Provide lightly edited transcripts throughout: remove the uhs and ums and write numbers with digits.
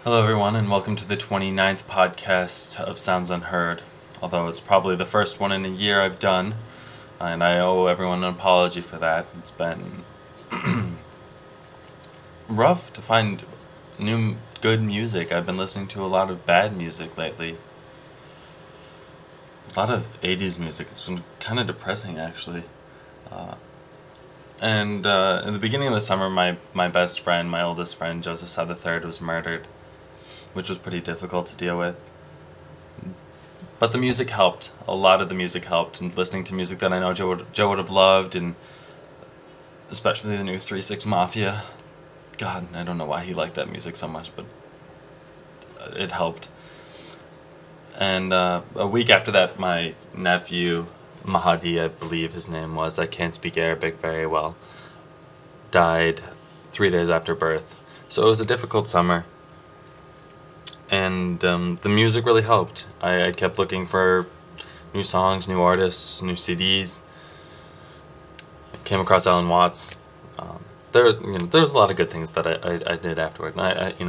Hello everyone, and welcome to the 29th podcast of Sounds Unheard. Although it's probably the first one in a year I've done, and I owe everyone an apology for that. It's been rough to find new good music. I've been listening to a lot of bad music lately. A lot of 80s music. It's been kind of depressing, actually. In the beginning of the summer, my best friend, my oldest friend, Joseph Saad III, was murdered, which was pretty difficult to deal with. But the music helped. A lot of the music helped, and listening to music that I know Joe would have loved, and especially the new 3 6 Mafia. God, I don't know why he liked that music so much, but it helped. And a week after that, my nephew, Mahdi, I believe his name was, I can't speak Arabic very well, died 3 days after birth. So it was a difficult summer. And the music really helped. I kept looking for new songs, new artists, new CDs. I came across Alan Watts. There was a lot of good things that I did afterward. And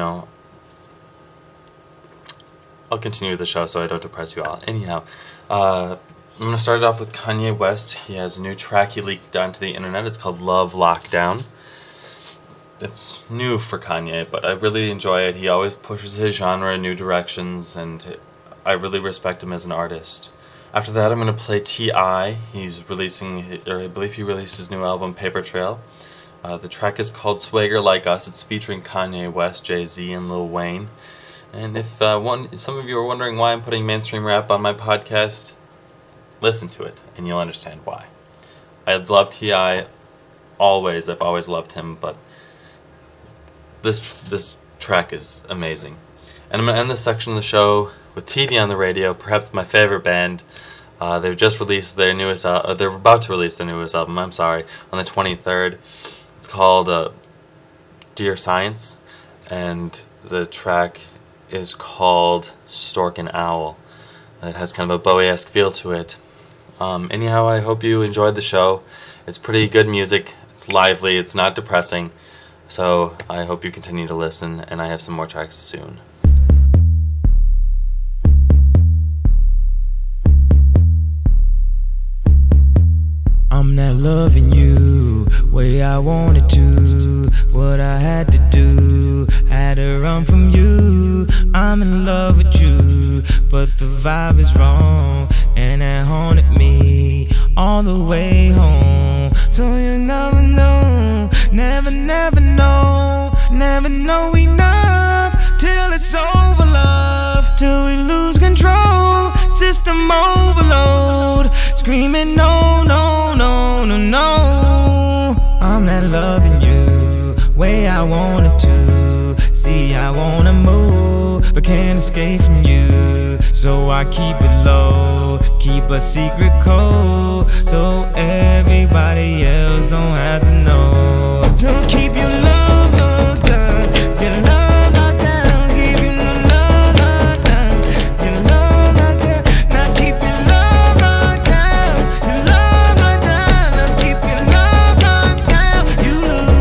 I'll continue the show so I don't depress you all. Anyhow, I'm going to start it off with Kanye West. He has a new track he leaked onto the internet. It's called Love Lockdown. It's new for Kanye, but I really enjoy it. He always pushes his genre in new directions, and I really respect him as an artist. After that, I'm going to play T.I. He's releasing, or I believe he released his new album, Paper Trail. The track is called Swagger Like Us. It's featuring Kanye West, Jay-Z, and Lil Wayne. And if some of you are wondering why I'm putting mainstream rap on my podcast, listen to it, and you'll understand why. I love T.I. always. I've always loved him, but this track is amazing. And I'm going to end this section of the show with TV on the Radio, perhaps my favorite band. They've just released their newest they're about to release their newest album, on the 23rd. It's called Dear Science, and the track is called Stork and Owl. It has kind of a Bowie-esque feel to it. Anyhow, I hope you enjoyed the show. It's pretty good music. It's lively. It's not depressing. So I hope you continue to listen, and I have some more tracks soon. I'm not loving you way I wanted to. What I had to do, had to run from you. I'm in love with you, but the vibe is wrong, and it haunted me all the way home. So you never know, never know enough till it's over, love, till we lose control. System overload, screaming no, no, no, no, no. I'm not loving you way I wanted to. See, I wanna move, but can't escape from you. So I keep it low, keep a secret code, so everybody else don't have to know. Don't keep your love locked down, your love locked down, keep your love locked down, your love locked down. Now keep your love locked down, your love locked down. Now keep your love locked down. You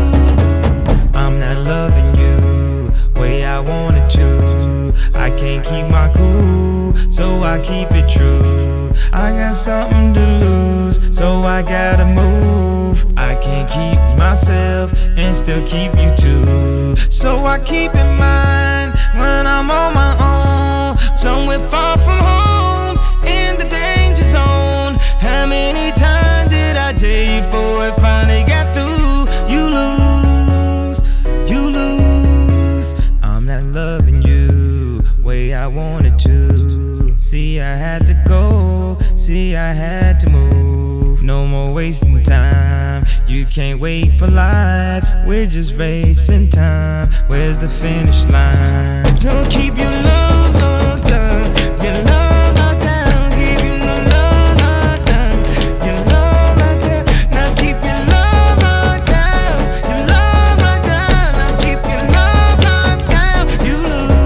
lose. I'm not loving you way I wanted to. I can't keep my cool, so I keep it true. I got something to lose, so I gotta move. I can't keep myself and still keep you too. So I keep in mind when I'm on my own, somewhere far from home, in the danger zone. How many times did I tell you before it finally got through? You lose, you lose. I'm not loving you way I wanted to. See, I had to go, see, I had to move. No more wasting time, you can't wait for life. We're just racing time, where's the finish line? Don't keep your love locked down, your love locked down. Keep your love locked down, your love locked down. Now keep your love locked down, your love locked down. Now keep your love locked down. You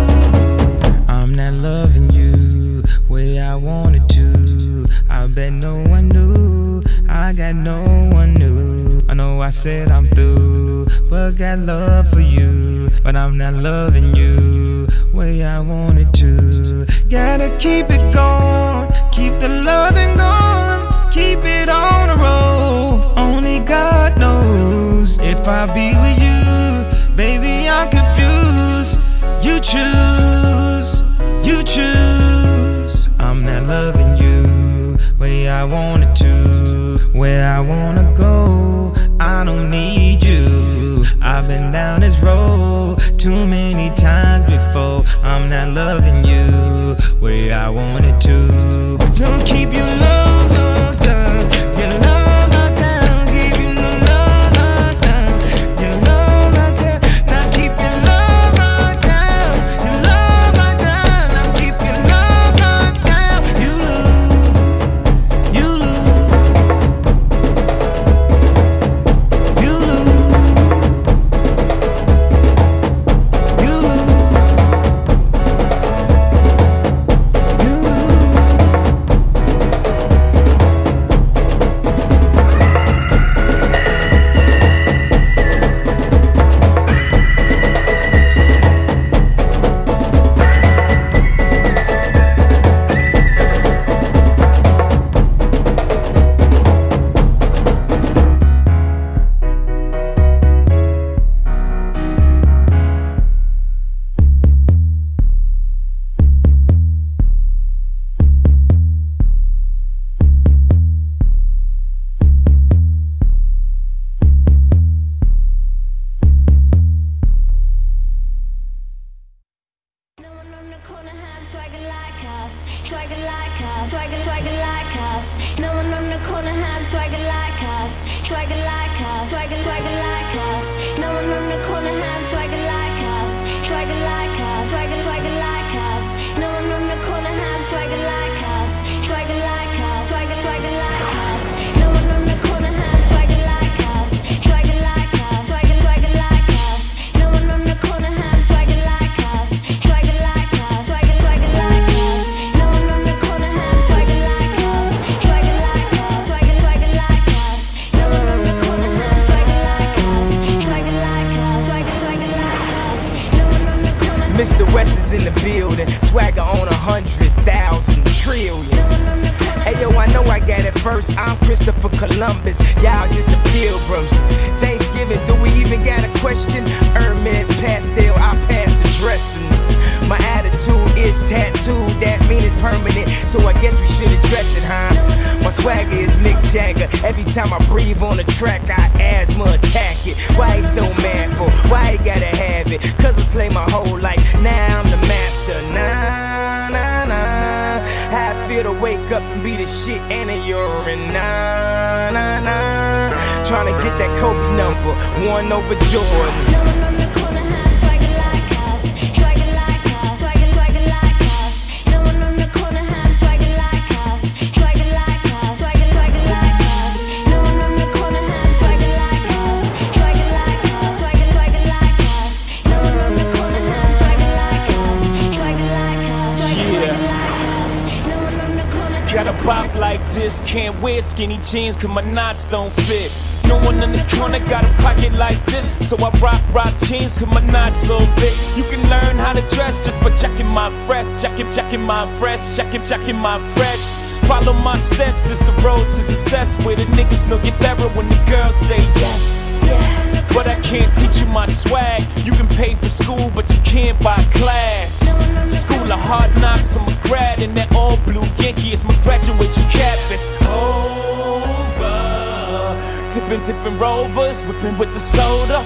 lose. I'm not loving you way I wanted to. I bet no one knew, I got no one new. I know I said I'm through, but got love for you. But I'm not loving you way I wanted to. Gotta keep it going, keep the loving going, keep it on the road. Only God knows if I'll be with you. Baby, I'm confused. You choose, you choose. I'm not loving you way I wanted to, where I wanna go. I don't need you. I've been down this road too many times before. I'm not loving you way I wanted to. Don't keep your love locked down, your love locked down. Keep your love locked down, your love locked down. Now keep your love locked down, your love locked down. Now keep your love locked down. You lose, you lose, you lose. Mr. West is in the building, swagger on 100,000 trillion. Hey yo, I know I got it first. I'm Christopher Columbus, y'all just the pilgrims. Thanksgiving, do we even got a question? Hermes pastel, I pass the dressing. My attitude is tattooed, that mean it's permanent, so I guess we should address it, huh? My swagger is Mick Jagger. Every time I breathe on the track, I asthma attack it. Why he so manful? Why he gotta have it? Cause I slay my whole life, now I'm the master. Nah, nah, nah. How I feel to wake up and be the shit and a urine. Nah, nah, nah. Tryna get that Kobe number, 1 over Jordan. Got a bop like this, can't wear skinny jeans cause my knots don't fit. No one in the corner got a pocket like this, so I rock jeans cause my knots so big. You can learn how to dress just by checking my fresh, checking my fresh, checking my fresh. Follow my steps, it's the road to success, where the niggas know you're thorough when the girls say yes. But I can't teach you my swag. You can pay for school, but you can't buy class. School of hard knocks, I'm a grad in that all blue Yankee. It's my graduation cap, it's over. Dipping rovers, whipping with the soda.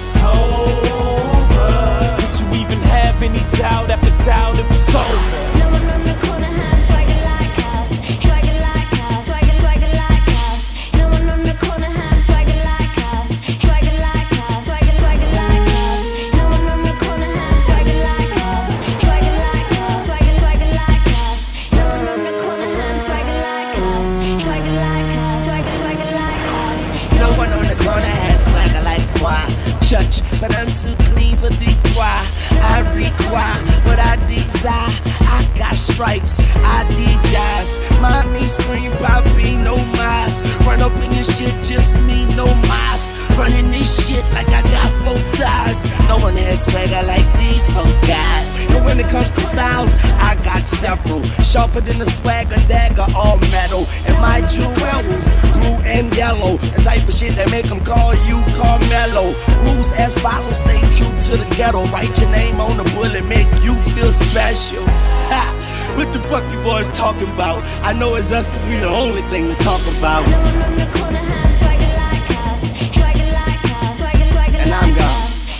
Over. Did you even have any doubt after doubt it was over? No one on the corner has swagger like us, swagger like us, swagger like us. No one on the corner has swagger like us, swagger like us, swagger like us. No one on the corner has swagger like us, swagger like us, swagger like us. No one on the corner has swagger like us, swagger like us, swagger like us. No one on the corner has swagger like moi. Church, but I'm too clean for the choir. I require what I desire. I got stripes, I Adidas. Mommy scream, Poppy, no mask. Run up in your shit, just me, no mask. running this shit like I got 4 thighs. No one has swagger like these 4 guys. And when it comes to styles, I got several. Sharper than the swagger dagger, all metal. And my jewels, blue and yellow. The type of shit that make them call you Carmelo. Rules as follows, stay true to the ghetto. Write your name on the bullet, make you feel special. Ha! What the fuck you boys talking about? I know it's us cause we the only thing to talk about. And I'm gone.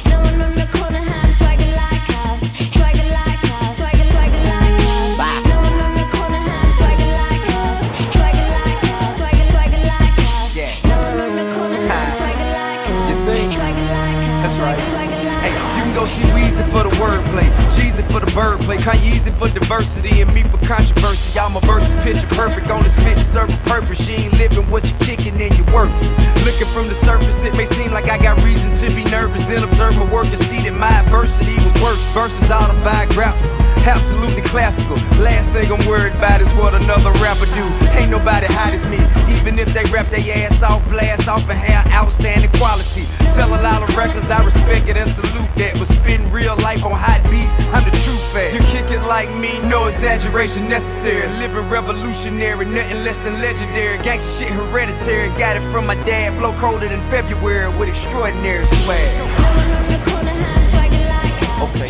See Weezy for the wordplay, Jeezy for the birdplay, Kanyeezy for diversity, and me for controversy. Y'all my verses picture perfect on the spit to serve a purpose. You ain't living what you kicking and you're worthless. Looking from the surface, it may seem like I got reason to be nervous. Then observe my work and see that my adversity was worse. Verses autobiographical, absolutely classical. Last thing I'm worried about is what another rapper do. Ain't nobody hot as me, even if they rap their ass off, blast off, and have outstanding quality. Sell a lot of records, I respect it and salute that. But spitting real life on hot beats, I'm the true fan. You kick it like me, no exaggeration necessary. Living revolutionary, nothing less than legendary. Gangsta shit hereditary, got it from my dad. Flow colder than February with extraordinary swag. Okay.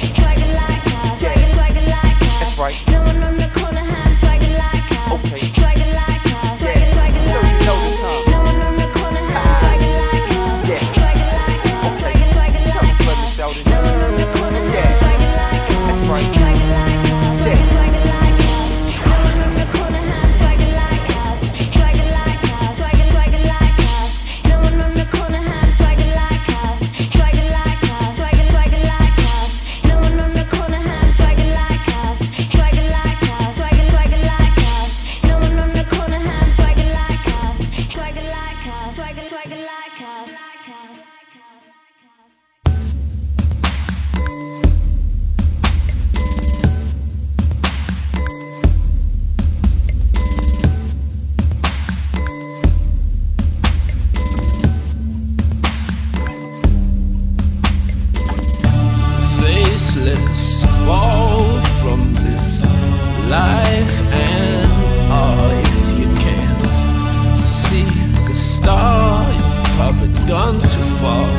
Yeah. That's right. Okay. Yeah. So you know this, huh? Fall from this life, and if you can't see the star, you're probably done to fall.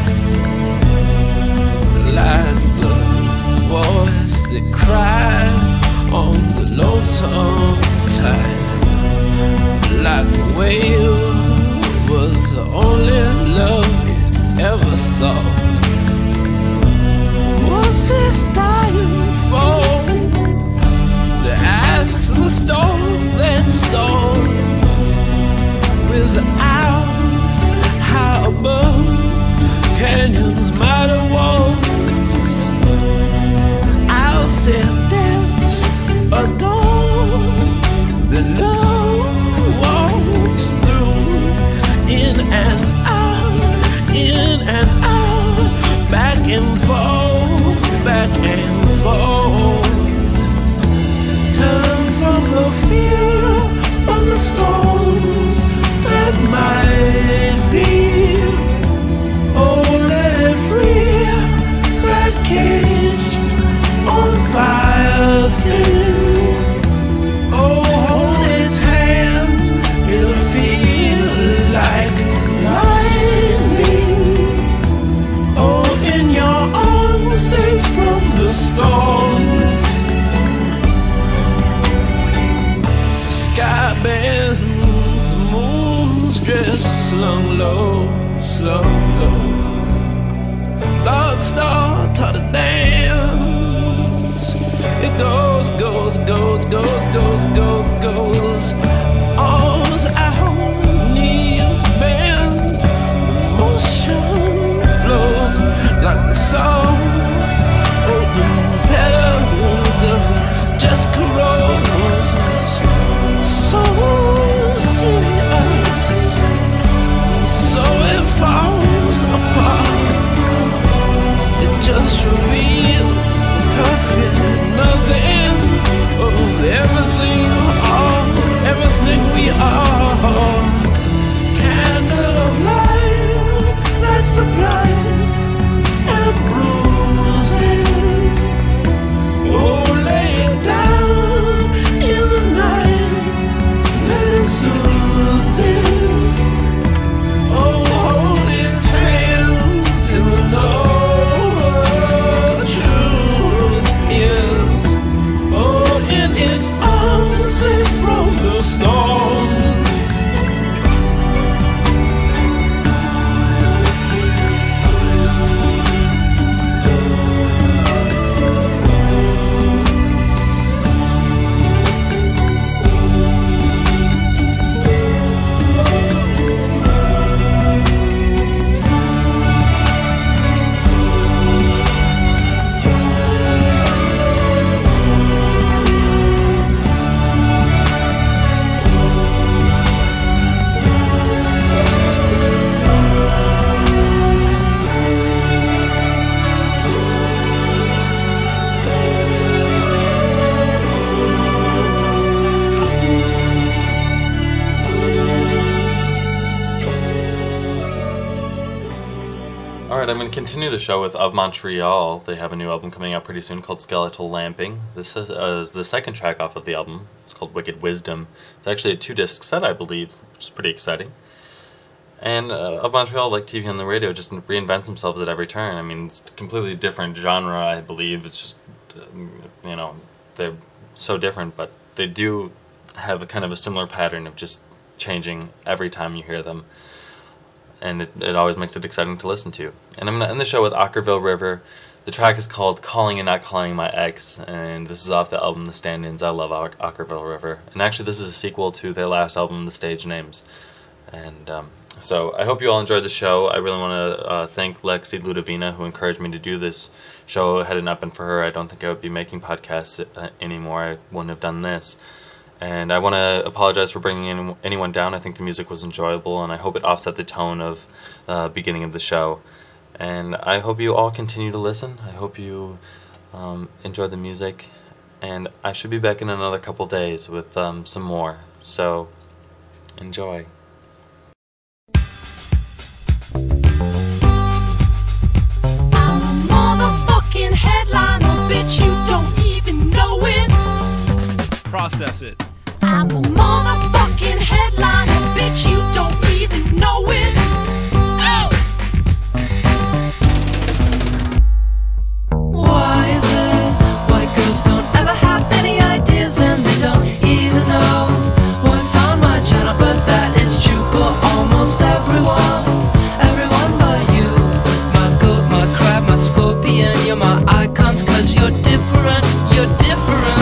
Like the voice that cried on the lonesome tide, like the whale was the only love it ever saw. What's this dying for? To ask the stone that soars without high above canyons, mighty walls. I'll say death's a door that love walks through, in and out, back and forth, back and forth. I'm going to continue the show with Of Montreal. They have a new album coming out pretty soon called Skeletal Lamping. This is the second track off of the album. It's called Wicked Wisdom. It's actually a 2-disc set, I believe, which is pretty exciting. And Of Montreal, like TV on the radio, just reinvents themselves at every turn. I mean, it's a completely different genre, I believe. It's just, you know, they're so different, but they do have a kind of a similar pattern of just changing every time you hear them. And it always makes it exciting to listen to. And I'm going to end the show with Ockerville River. The track is called Calling and Not Calling My Ex, and this is off the album The Stand-Ins. I love Ockerville River. And actually this is a sequel to their last album, The Stage Names. And so I hope you all enjoyed the show. I really want to thank Lexi Ludovina, who encouraged me to do this show. Had it not been for her, I don't think I would be making podcasts anymore. I wouldn't have done this. And I want to apologize for bringing anyone down. I think the music was enjoyable, and I hope it offset the tone of the beginning of the show. And I hope you all continue to listen. I hope you enjoy the music. And I should be back in another couple days with some more. So, enjoy. I'm a motherfucking headliner, bitch, you don't even know it. Process it. I'm a motherfucking headliner, bitch, you don't even know it. Oh! Why is it white girls don't ever have any ideas and they don't even know what's on my channel? But that is true for almost everyone. Everyone but you. My goat, my crab, my scorpion, you're my icons 'cause you're different, you're different.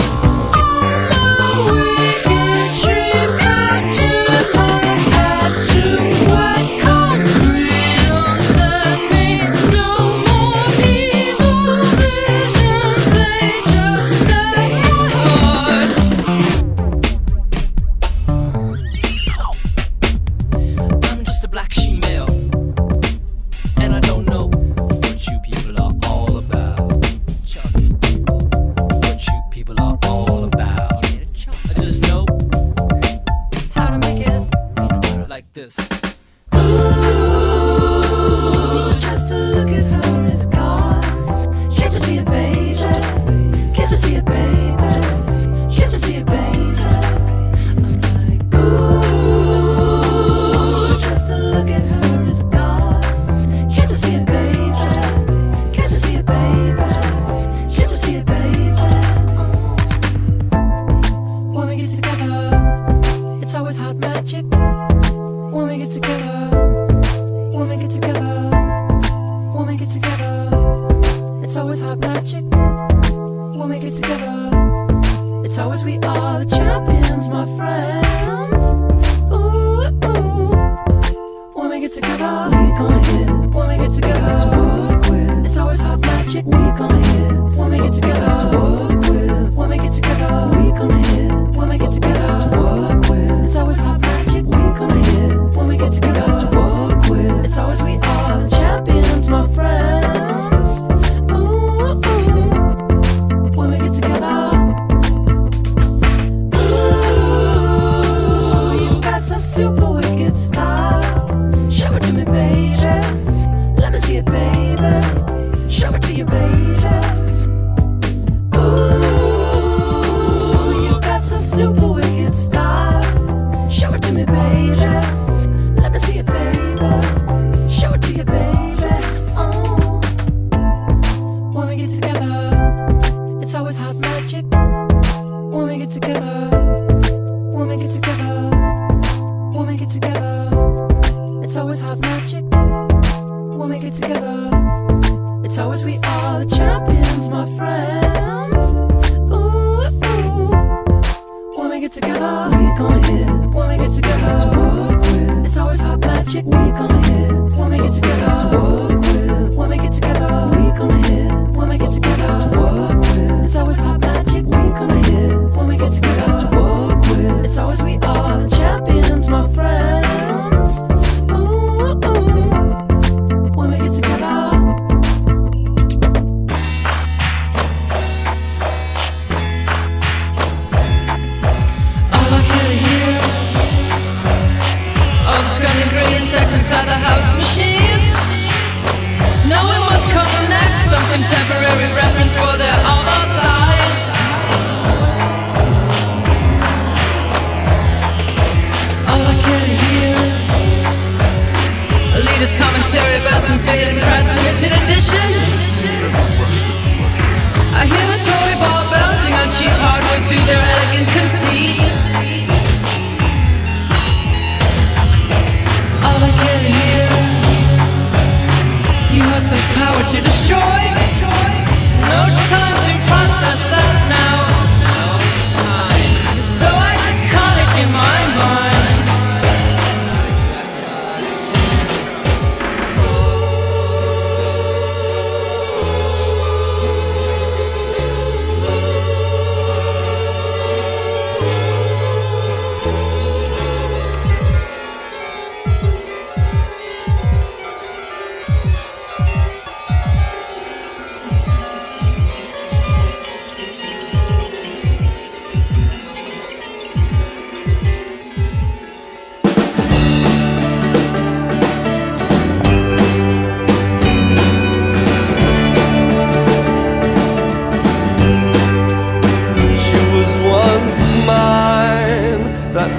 Inside the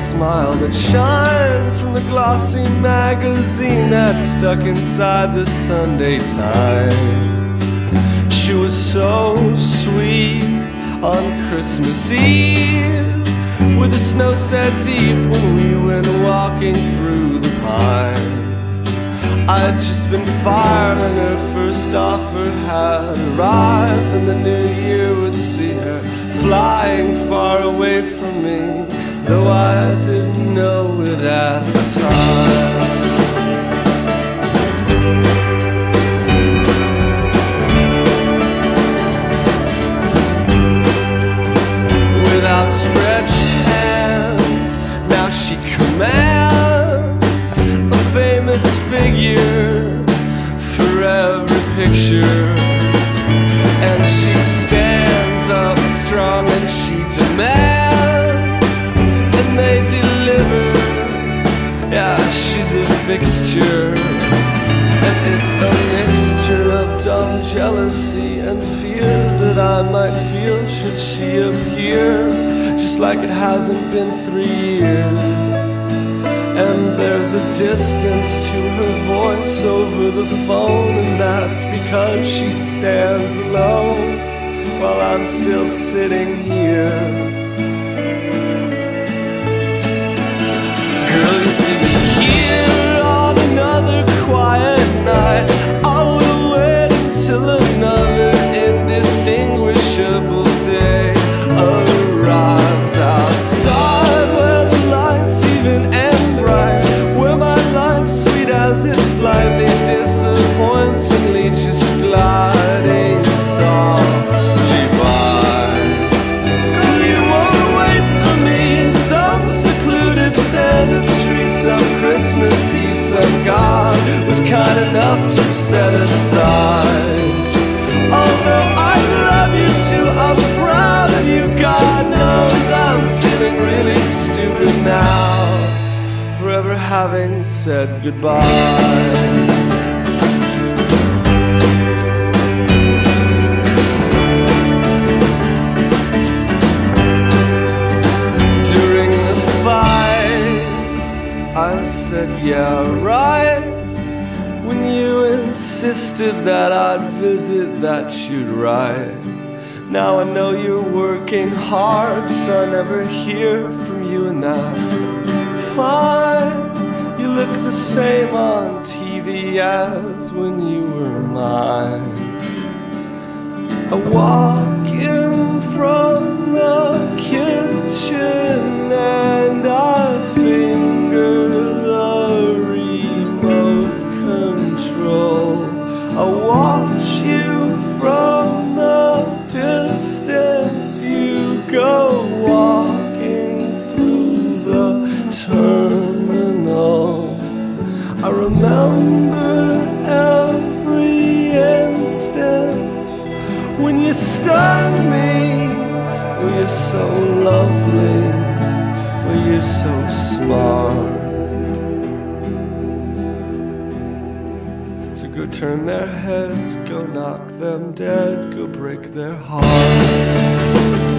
smile that shines from the glossy magazine that's stuck inside the Sunday Times. She was so sweet on Christmas Eve, with the snow set deep when we went walking through the pines. I'd just been fired and her first offer had arrived, and the new year would see her flying far away from me, though I didn't know it at the time. With outstretched hands, now she commands a famous figure for every picture, and she stands up strong and she demands, and they deliver. Yeah, she's a fixture, and it's a mixture of dumb jealousy and fear that I might feel should she appear, just like it hasn't been 3 years. And there's a distance to her voice over the phone, and that's because she stands alone while I'm still sitting here. Girl, you see me here on another quiet night. I will wait until another indistinguishable day arrives outside, where the lights even and bright, where my life, sweet as it's slightly disappointingly just gliding softly by. Girl, you won't wait for me in some secluded stand of trees, some Christmas Eve, some God was kind enough to set aside. Although I love you too, I'm proud of you, God knows I'm feeling really stupid now, forever having said goodbye. During the fight, I said, yeah, right, when you insisted that I'd visit, that you'd write. Now I know you're working hard, so I never hear from you, and that's fine. You look the same on TV as when you were mine. I walk in from the kitchen and I finger the remote control. I watch you from the distance, you go walking through the terminal. I remember every instance when you stunned me. Well, you're so lovely, well, you're so smart. So go turn their heads, go knock them dead, go break their hearts.